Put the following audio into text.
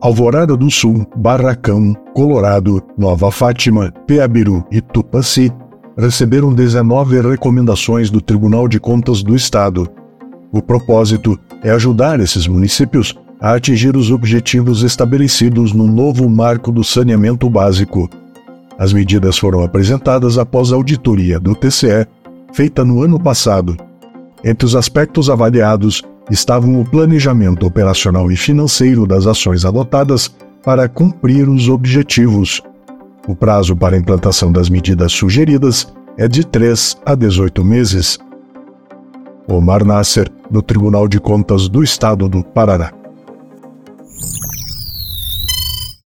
Alvorada do Sul, Barracão, Colorado, Nova Fátima, Peabiru e Tupaci receberam 19 recomendações do Tribunal de Contas do Estado. O propósito é ajudar esses municípios a atingir os objetivos estabelecidos no novo Marco do Saneamento Básico. As medidas foram apresentadas após a auditoria do TCE, feita no ano passado. Entre os aspectos avaliados estavam o planejamento operacional e financeiro das ações adotadas para cumprir os objetivos. O prazo para a implantação das medidas sugeridas é de 3 a 18 meses. Omar Nasser, do Tribunal de Contas do Estado do Paraná.